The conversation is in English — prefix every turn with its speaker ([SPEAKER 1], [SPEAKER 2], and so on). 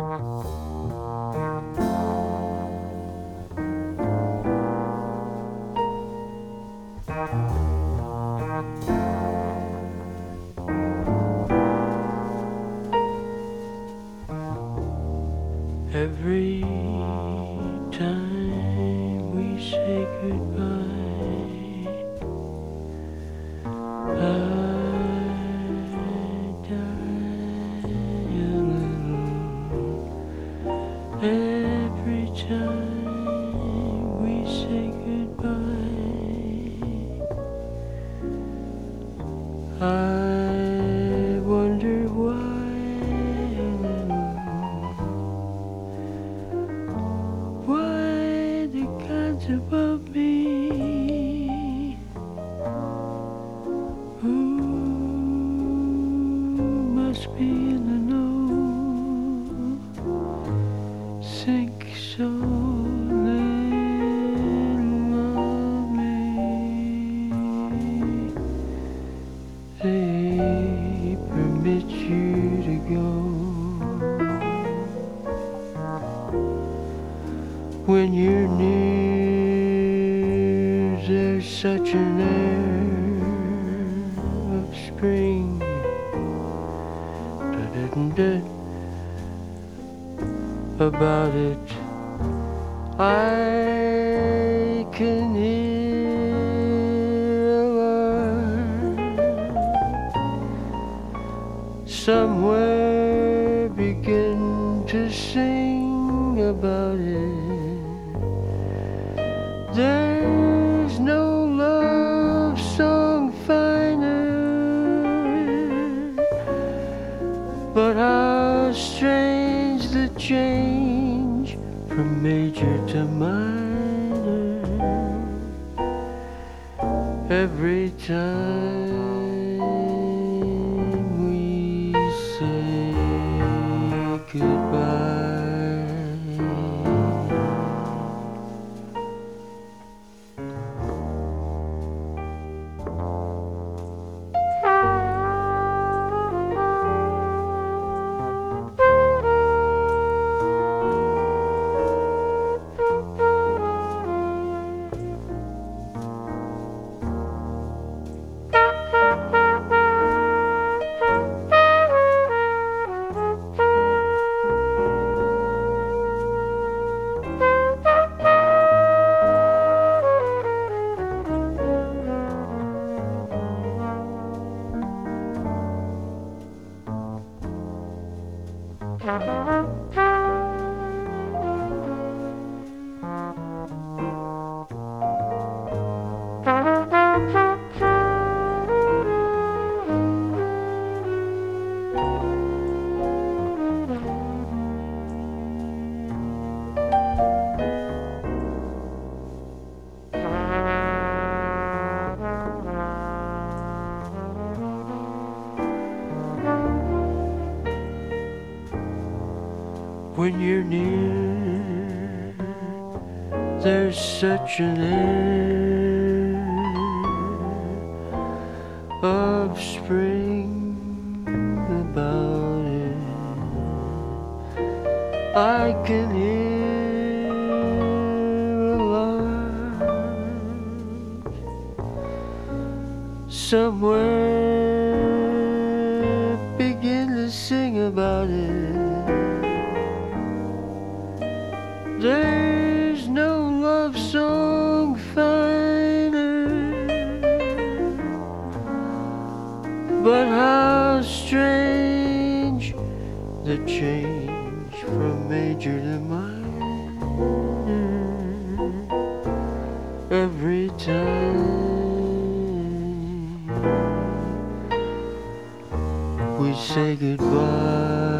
[SPEAKER 1] Every time we say goodbye, I die a little. Every time we say goodbye, I wonder why a little. Why the gods above me, who must be in the know, think so little of me. They permit you to go when you're near. There's such an air of spring. Da-da-da-da. About it, I can hear a lark somewhere begin to sing about it. There's no love song finer, but how strange the change from major to minor. Every time we say goodbye. When you're near, there's such an air of spring about it. I can hear a lark somewhere begin to sing about it. There's no love song finer, but how strange the change from major to minor. Every time we say goodbye.